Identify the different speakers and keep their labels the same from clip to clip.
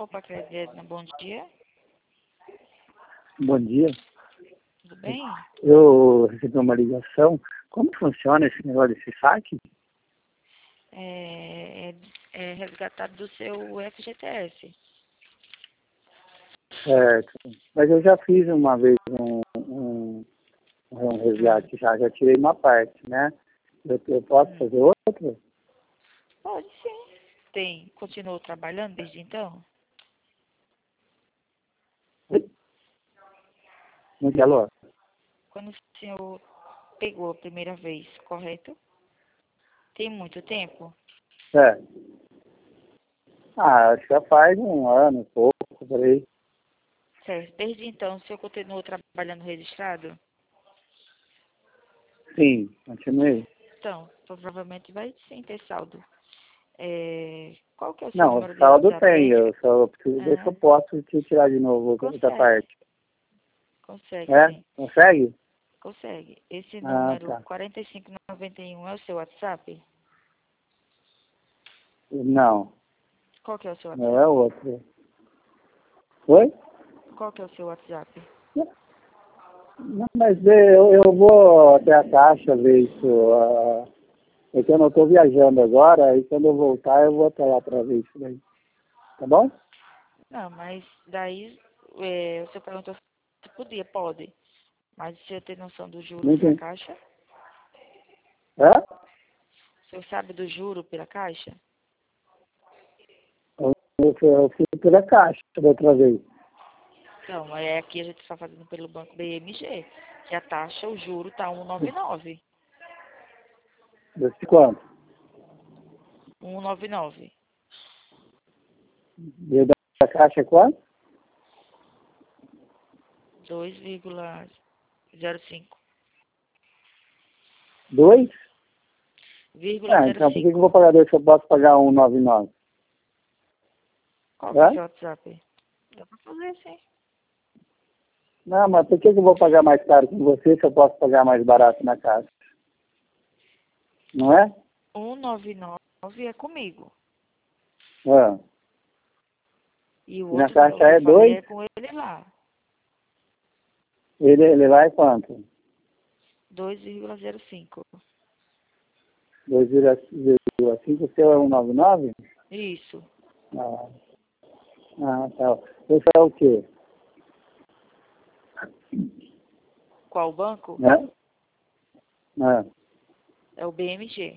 Speaker 1: Copa Crédito, bom dia.
Speaker 2: Bom dia.
Speaker 1: Tudo bem?
Speaker 2: Eu recebi uma ligação. Como funciona esse negócio desse saque?
Speaker 1: É resgatado do seu FGTS.
Speaker 2: Certo. Mas eu já fiz uma vez um resgate, já tirei uma parte, né? Eu posso fazer outra?
Speaker 1: Pode sim. Continuou trabalhando desde então?
Speaker 2: Muito alô?
Speaker 1: Quando o senhor pegou a primeira vez, correto? Tem muito tempo?
Speaker 2: É. Acho que já faz um ano, pouco, por aí.
Speaker 1: Certo. Desde então, o senhor continuou trabalhando registrado?
Speaker 2: Sim, continuei.
Speaker 1: Então, provavelmente vai sim ter saldo. Qual que é o seu
Speaker 2: Não,
Speaker 1: número de
Speaker 2: saldo
Speaker 1: WhatsApp?
Speaker 2: tem, eu só preciso ver se eu posso te tirar de novo outra
Speaker 1: Consegue.
Speaker 2: parte.
Speaker 1: Consegue,
Speaker 2: É?
Speaker 1: sim.
Speaker 2: Consegue?
Speaker 1: Consegue. Esse
Speaker 2: Ah,
Speaker 1: número
Speaker 2: tá.
Speaker 1: 4591 é o seu WhatsApp?
Speaker 2: Não,
Speaker 1: Qual que é o seu
Speaker 2: não é
Speaker 1: WhatsApp?
Speaker 2: outro. Oi?
Speaker 1: Qual que é o seu WhatsApp?
Speaker 2: Não, mas eu vou até a caixa ver isso. É que eu não estou viajando agora, aí quando eu voltar eu vou até lá para ver isso daí. Tá bom?
Speaker 1: Não, mas daí o senhor perguntou se podia, pode. Mas o senhor tem noção do juro
Speaker 2: Não
Speaker 1: pela
Speaker 2: entendi.
Speaker 1: Caixa?
Speaker 2: Hã?
Speaker 1: O senhor sabe do juro pela Caixa?
Speaker 2: Eu fui pela caixa da outra vez.
Speaker 1: Não, mas aqui a gente está fazendo pelo Banco BMG, que a taxa, o juro tá 1,99.
Speaker 2: Desse quanto?
Speaker 1: 1,99.
Speaker 2: E o da caixa é quanto?
Speaker 1: 2,05.
Speaker 2: 2? Ah, então por que eu vou
Speaker 1: 0,05.
Speaker 2: pagar 2 se eu posso pagar 1,99?
Speaker 1: Qual que é o
Speaker 2: Hã?
Speaker 1: seu WhatsApp? Dá pra fazer sim.
Speaker 2: Não, mas por que eu vou pagar mais caro com você se eu posso pagar mais barato na caixa? Não é?
Speaker 1: 1,99 é comigo.
Speaker 2: Ah.
Speaker 1: E o
Speaker 2: E na
Speaker 1: outro valor
Speaker 2: caixa
Speaker 1: que eu
Speaker 2: é
Speaker 1: falei
Speaker 2: 2?
Speaker 1: é com ele lá.
Speaker 2: Ele vai quanto?
Speaker 1: 2,05.
Speaker 2: 2,5, o seu é 1,99?
Speaker 1: Isso.
Speaker 2: Ah, tá. Esse é o quê?
Speaker 1: Qual banco?
Speaker 2: Né? Ah,
Speaker 1: É o BMG.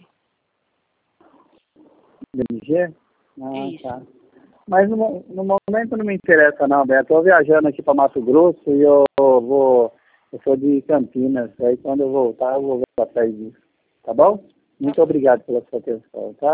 Speaker 2: BMG? Ah,
Speaker 1: Isso.
Speaker 2: tá. Mas no momento não me interessa não, Beto. Estou viajando aqui para Mato Grosso e eu sou de Campinas. Aí quando eu voltar eu vou ver atrás disso. Tá bom?
Speaker 1: Tá
Speaker 2: Muito obrigado pela sua atenção, tá?